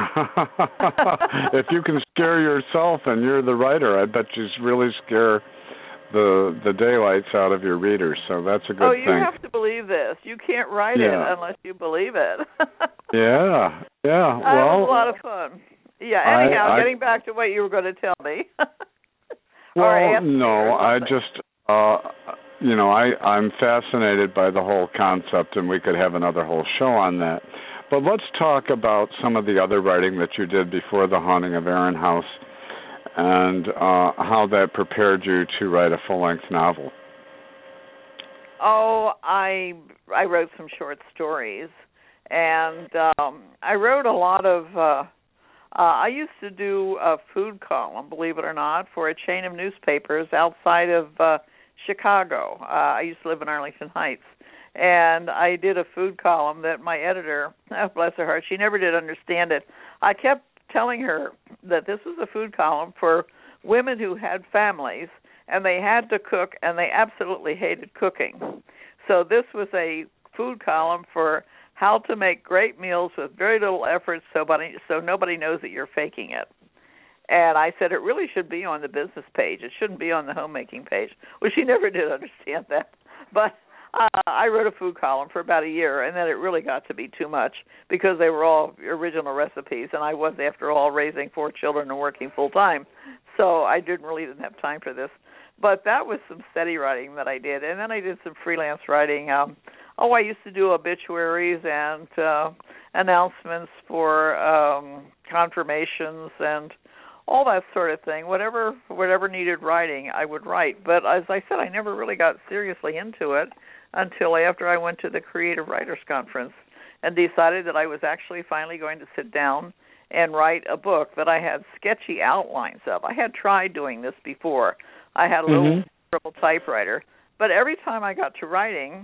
[SPEAKER 3] If you can scare yourself and you're the writer, I bet you really scare the daylights out of your readers, so that's a good thing.
[SPEAKER 4] Oh, you have to believe this. You can't write it unless you believe it.
[SPEAKER 3] Yeah. Well,
[SPEAKER 4] that was a lot of fun. Yeah, anyhow, getting back to what you were going to tell me. I'm fascinated by the whole concept, and we could have another whole show on that.
[SPEAKER 3] But let's talk about some of the other writing that you did before The Haunting of Erin House and how that prepared you to write a full-length novel.
[SPEAKER 4] Oh, I wrote some short stories, and I wrote a lot of I used to do a food column, believe it or not, for a chain of newspapers outside of Chicago. I used to live in Arlington Heights, and I did a food column that my editor, bless her heart, she never did understand it. I kept telling her that this was a food column for women who had families, and they had to cook, and they absolutely hated cooking. So this was a food column for how to make great meals with very little effort so nobody knows that you're faking it. And I said it really should be on the business page. It shouldn't be on the homemaking page. Well, she never did understand that. But I wrote a food column for about a year, and then it really got to be too much because they were all original recipes, and I was, after all, raising 4 children and working full-time. So I didn't have time for this. But that was some steady writing that I did. And then I did some freelance writing. I used to do obituaries and announcements for confirmations and all that sort of thing. Whatever needed writing, I would write. But as I said, I never really got seriously into it until after I went to the Creative Writers Conference and decided that I was actually finally going to sit down and write a book that I had sketchy outlines of. I had tried doing this before. I had a little purple typewriter. But every time I got to writing,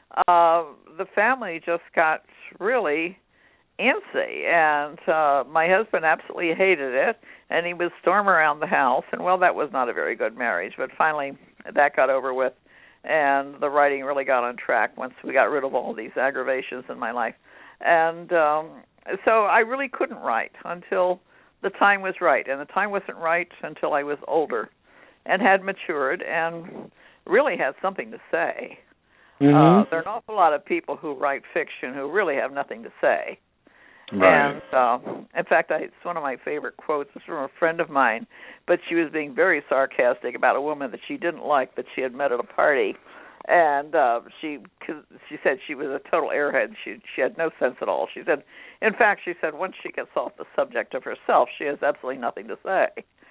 [SPEAKER 4] the family just got really antsy, and my husband absolutely hated it, and he would storm around the house, and, well, that was not a very good marriage, but finally that got over with, and the writing really got on track once we got rid of all these aggravations in my life. And so I really couldn't write until the time was right, and the time wasn't right until I was older and had matured and really had something to say. There are an awful lot of people who write fiction who really have nothing to say. Right. And in fact, it's one of my favorite quotes. It's from a friend of mine, but she was being very sarcastic about a woman that she didn't like that she had met at a party. And she said she was a total airhead. She had no sense at all. She said, in fact, once she gets off the subject of herself, she has absolutely nothing to say.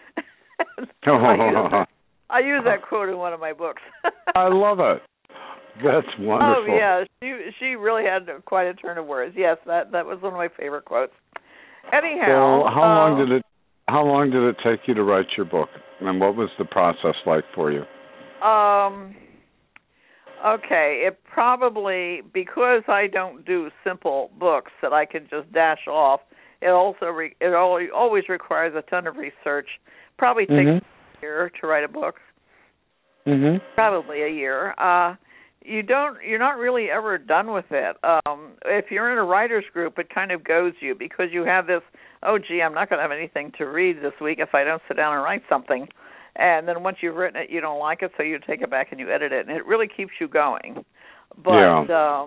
[SPEAKER 4] I use that quote in one of my books.
[SPEAKER 3] I love it. That's wonderful.
[SPEAKER 4] Oh, yeah. She really had quite a turn of words. Yes, that was one of my favorite quotes. Anyhow.
[SPEAKER 3] So how long did it take you to write your book? And what was the process like for you?
[SPEAKER 4] Okay. It probably, because I don't do simple books that I can just dash off, it always requires a ton of research. Probably takes a year to write a book. Probably a year. You're not really ever done with it. If you're in a writer's group, it kind of goes you because you have this, I'm not going to have anything to read this week if I don't sit down and write something. And then once you've written it, you don't like it, so you take it back and you edit it, and it really keeps you going. But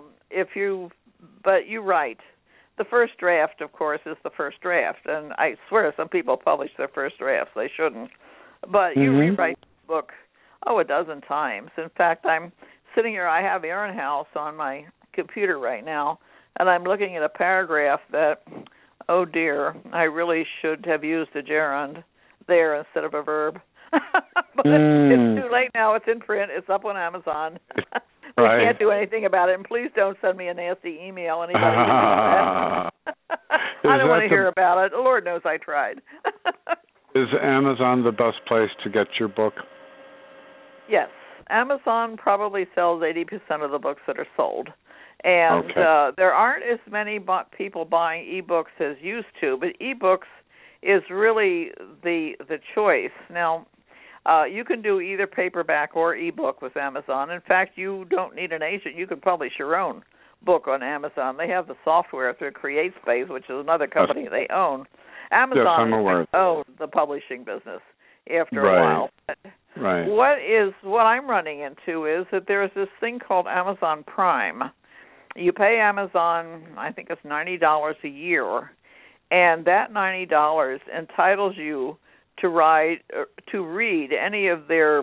[SPEAKER 4] you write. The first draft, of course, is the first draft, and I swear some people publish their first drafts. They shouldn't. But you rewrite the book, a dozen times. In fact, I'm sitting here, I have Erin House on my computer right now, and I'm looking at a paragraph that, oh dear, I really should have used a gerund there instead of a verb. But it's too late now. It's in print. It's up on Amazon. We can't do anything about it, and please don't send me a nasty email. Anybody I don't want to hear about it. Lord knows I tried.
[SPEAKER 3] Is Amazon the best place to get your book? Yes.
[SPEAKER 4] Amazon probably sells 80% of the books that are sold. And there aren't as many people buying e-books as used to, but e-books is really the choice. Now, you can do either paperback or e-book with Amazon. In fact, you don't need an agent. You can publish your own book on Amazon. They have the software through CreateSpace, which is another company they own. Amazon owns the publishing business after a while.
[SPEAKER 3] Right.
[SPEAKER 4] What I'm running into is that there's this thing called Amazon Prime. You pay Amazon, I think it's $90 a year, and that $90 entitles you to read any of their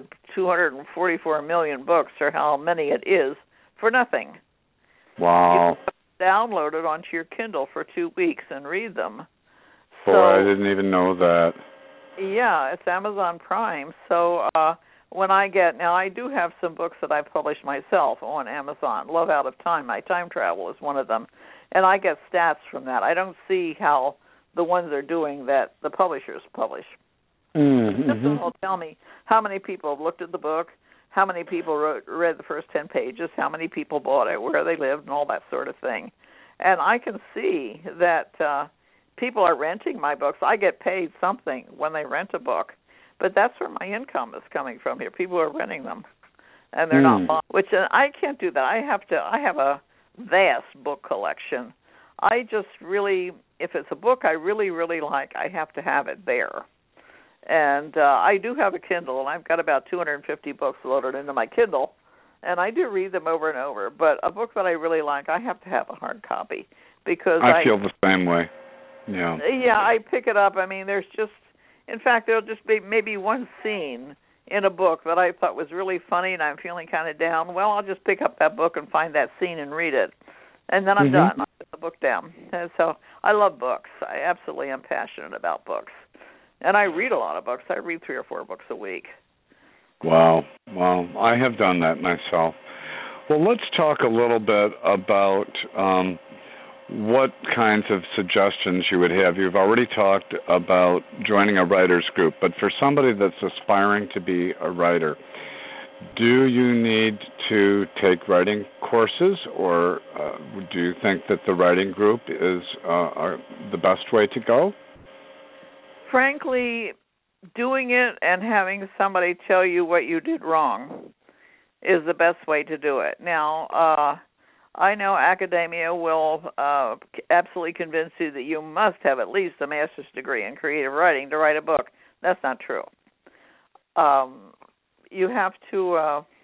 [SPEAKER 4] 244 million books, or how many it is, for nothing.
[SPEAKER 3] Wow.
[SPEAKER 4] downloaded onto your Kindle for 2 weeks and read them.
[SPEAKER 3] Boy, I didn't even know that.
[SPEAKER 4] Yeah, it's Amazon Prime. So when I do have some books that I've published myself on Amazon. Love Out of Time, my time travel is one of them. And I get stats from that. I don't see how the ones are doing that the publishers publish. This will tell me how many people have looked at the book, how many people read the first 10 pages, how many people bought it, where they lived, and all that sort of thing. And I can see that people are renting my books. I get paid something when they rent a book, but that's where my income is coming from here. People are renting them, and they're not buying, which I can't do that. I have a vast book collection. I just really, if it's a book I really, really like, I have to have it there. And I do have a Kindle, and I've got about 250 books loaded into my Kindle, and I do read them over and over. But a book that I really like, I have to have a hard copy because
[SPEAKER 3] I feel the same way. Yeah.
[SPEAKER 4] Yeah, I pick it up. I mean, there's just, in fact, there'll just be maybe one scene in a book that I thought was really funny, and I'm feeling kind of down. Well, I'll just pick up that book and find that scene and read it, and then I'm done. I put the book down. And so I love books. I absolutely am passionate about books. And I read a lot of books. I read 3 or 4 books a week.
[SPEAKER 3] Wow. Well, I have done that myself. Well, let's talk a little bit about what kinds of suggestions you would have. You've already talked about joining a writer's group, but for somebody that's aspiring to be a writer, do you need to take writing courses, or do you think that the writing group is the best way to go?
[SPEAKER 4] Frankly, doing it and having somebody tell you what you did wrong is the best way to do it. Now, I know academia will absolutely convince you that you must have at least a master's degree in creative writing to write a book. That's not true. You have to,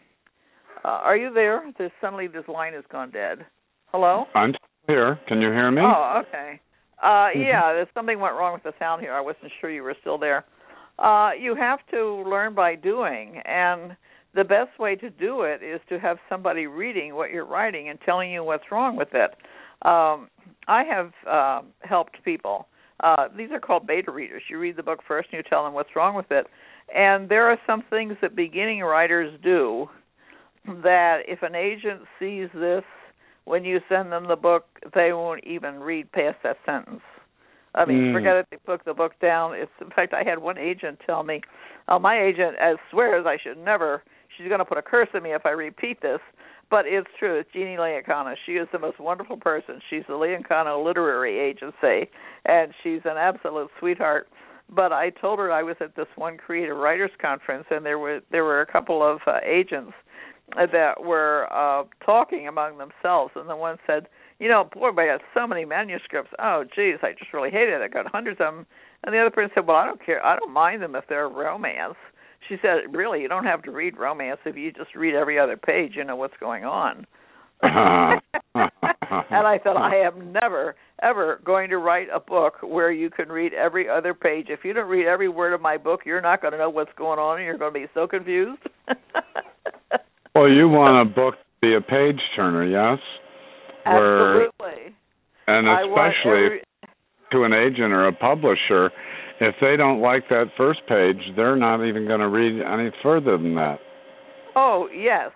[SPEAKER 4] are you there? Suddenly this line has gone dead. Hello?
[SPEAKER 3] I'm here. Can you hear me?
[SPEAKER 4] Oh, okay. Yeah, something went wrong with the sound here. I wasn't sure you were still there. You have to learn by doing, and the best way to do it is to have somebody reading what you're writing and telling you what's wrong with it. I have helped people. These are called beta readers. You read the book first and you tell them what's wrong with it. And there are some things that beginning writers do that if an agent sees this, when you send them the book, they won't even read past that sentence. I mean, forget it. They put the book down. In fact, I had one agent tell me, my agent swears I should never, she's going to put a curse on me if I repeat this, but it's true. It's Jeannie Leoncano. She is the most wonderful person. She's the Leoncano Literary Agency, and she's an absolute sweetheart. But I told her I was at this one creative writers conference, and there were a couple of agents that were talking among themselves, and the one said, boy, I got so many manuscripts. Oh, geez, I just really hated it. I got hundreds of them. And the other person said, well, I don't care. I don't mind them if they're romance. She said, really, you don't have to read romance. If you just read every other page, you know what's going on. And I thought, I am never, ever going to write a book where you can read every other page. If you don't read every word of my book, you're not going to know what's going on, and you're going to be so confused.
[SPEAKER 3] Well, you want a book to be a page turner, yes?
[SPEAKER 4] Absolutely.
[SPEAKER 3] And especially to an agent or a publisher, if they don't like that first page, they're not even going to read any further than that.
[SPEAKER 4] Oh, yes.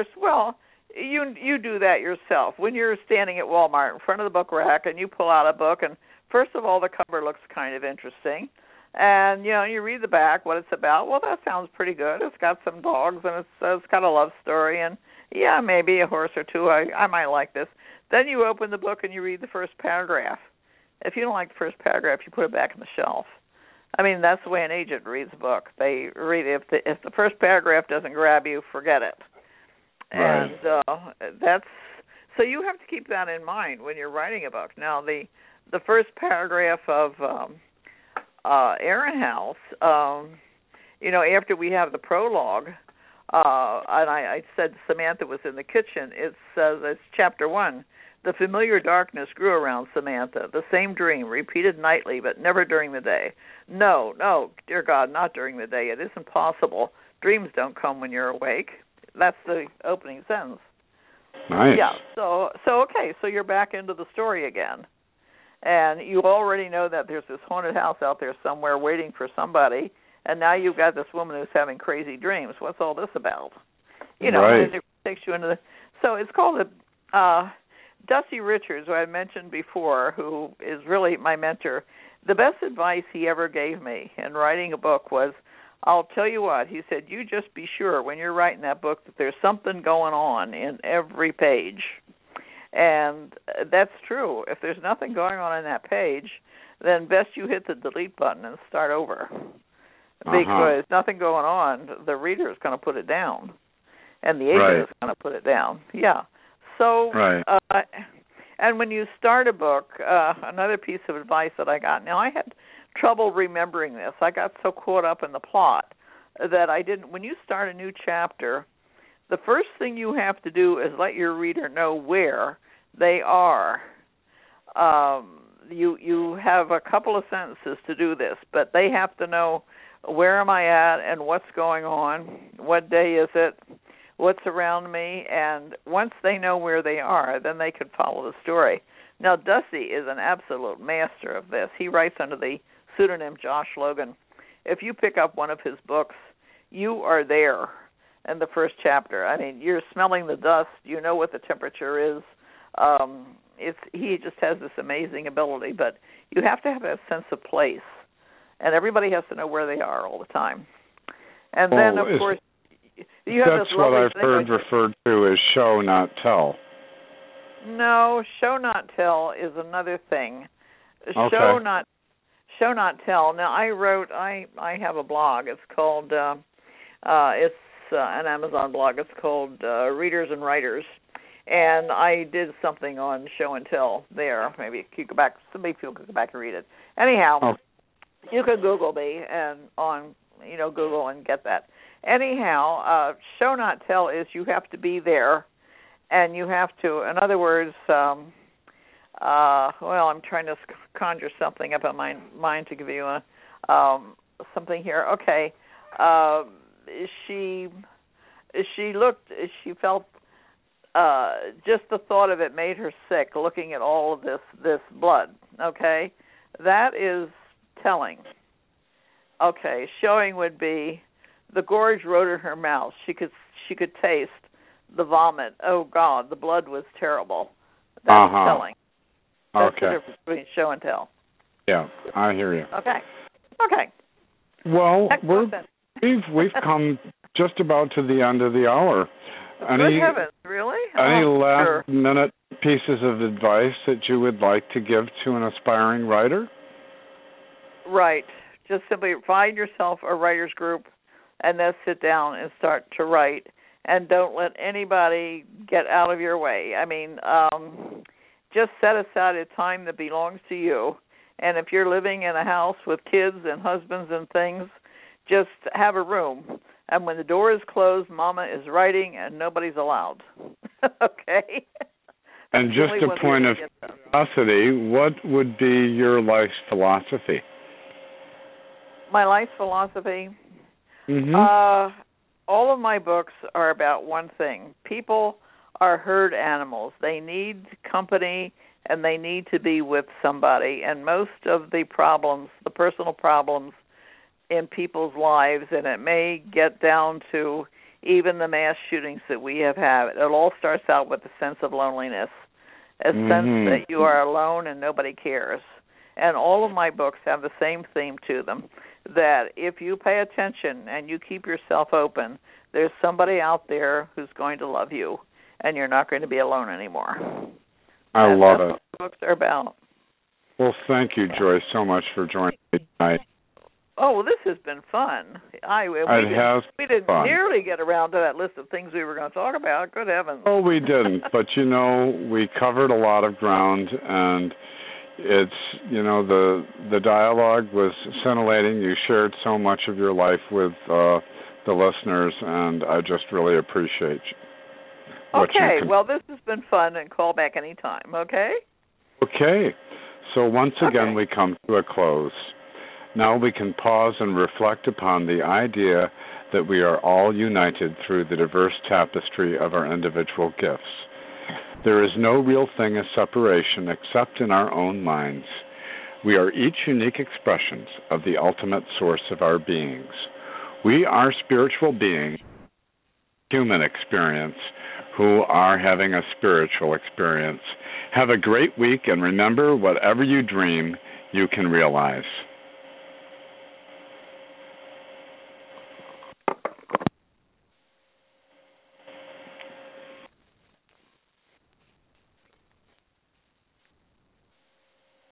[SPEAKER 4] You do that yourself. When you're standing at Walmart in front of the book rack and you pull out a book, and first of all, the cover looks kind of interesting. And, you read the back, what it's about. Well, that sounds pretty good. It's got some dogs, and it's got a love story, and, yeah, maybe a horse or two. I might like this. Then you open the book and you read the first paragraph. If you don't like the first paragraph, you put it back on the shelf. I mean, that's the way an agent reads a book. They read it. If the first paragraph doesn't grab you, forget it.
[SPEAKER 3] Right.
[SPEAKER 4] And so you have to keep that in mind when you're writing a book. Now, the first paragraph of Aaron House, after we have the prologue, and I said Samantha was in the kitchen, it says, it's chapter 1. The familiar darkness grew around Samantha, the same dream, repeated nightly, but never during the day. No, dear God, not during the day. It isn't possible. Dreams don't come when you're awake. That's the opening sentence.
[SPEAKER 3] Nice.
[SPEAKER 4] Yeah. So okay. So you're back into the story again, and you already know that there's this haunted house out there somewhere waiting for somebody, and now you've got this woman who's having crazy dreams. What's all this about? You know,
[SPEAKER 3] right.
[SPEAKER 4] And it takes you into the. So it's called Dusty Richards, who I mentioned before, who is really my mentor. The best advice he ever gave me in writing a book was, I'll tell you what, he said, you just be sure when you're writing that book that there's something going on in every page. And that's true. If there's nothing going on in that page, then best you hit the delete button and start over. Because nothing going on, the reader is going to put it down. And the agent is going to put it down. Yeah. So, and when you start a book, another piece of advice that I got, now I had trouble remembering this. I got so caught up in the plot that I didn't, when you start a new chapter, the first thing you have to do is let your reader know where they are. You have a couple of sentences to do this, but they have to know where am I at and what's going on, what day is it, what's around me, and once they know where they are, then they can follow the story. Now, Dusty is an absolute master of this. He writes under the pseudonym Josh Logan. If you pick up one of his books, you are there in the first chapter. I mean, you're smelling the dust. You know what the temperature is. He just has this amazing ability, but you have to have a sense of place, and everybody has to know where they are all the time. And then, of course, you have
[SPEAKER 3] that's what I've heard referred to as show, not tell.
[SPEAKER 4] No, show, not tell is another thing.
[SPEAKER 3] Okay.
[SPEAKER 4] Show, not tell. Now, I have a blog. It's called, it's an Amazon blog. It's called Readers and Writers. And I did something on show and tell there. Maybe you go back, somebody could go back and read it. Anyhow, you could Google me and on, Google and get that. Anyhow, show not tell is you have to be there, and you have to, in other words, I'm trying to conjure something up in my mind to give you something here. Okay, she felt just the thought of it made her sick. Looking at all of this blood. Okay, that is telling. Okay, showing would be the gorge wrote in her mouth. She could taste the vomit. Oh God, the blood was terrible. That's telling. That's the difference between show and tell.
[SPEAKER 3] Yeah, I hear you.
[SPEAKER 4] Okay.
[SPEAKER 3] Well, we've come just about to the end of the hour.
[SPEAKER 4] Good heavens, really?
[SPEAKER 3] Any last minute pieces of advice that you would like to give to an aspiring writer? Right.
[SPEAKER 4] Just simply find yourself a writer's group and then sit down and start to write. And don't let anybody get out of your way. I mean, just set aside a time that belongs to you. And if you're living in a house with kids and husbands and things, just have a room. And when the door is closed, Mama is writing and nobody's allowed. Okay?
[SPEAKER 3] And just a point of curiosity, what would be your life's philosophy?
[SPEAKER 4] My life's philosophy?
[SPEAKER 3] Mm-hmm.
[SPEAKER 4] All of my books are about one thing. People are herd animals. They need company and they need to be with somebody. And most of the problems, the personal problems in people's lives, and it may get down to even the mass shootings that we have had, it all starts out with a sense of loneliness, a sense that you are alone and nobody cares. And all of my books have the same theme to them, that if you pay attention and you keep yourself open, there's somebody out there who's going to love you, and you're not going to be alone anymore.
[SPEAKER 3] I love it.
[SPEAKER 4] That's what books are about.
[SPEAKER 3] Well, thank you, Joyce, so much for joining me tonight.
[SPEAKER 4] Oh, well, this has been fun. We didn't nearly get around to that list of things we were going to talk about. Good heavens.
[SPEAKER 3] Oh, we didn't. But, we covered a lot of ground, and it's, the dialogue was scintillating. You shared so much of your life with the listeners, and I just really appreciate what you can.
[SPEAKER 4] Well, this has been fun, and call back anytime, okay?
[SPEAKER 3] Okay. So once again, we come to a close. Now we can pause and reflect upon the idea that we are all united through the diverse tapestry of our individual gifts. There is no real thing as separation except in our own minds. We are each unique expressions of the ultimate source of our beings. We are spiritual beings, human experience, who are having a spiritual experience. Have a great week, and remember, whatever you dream, you can realize.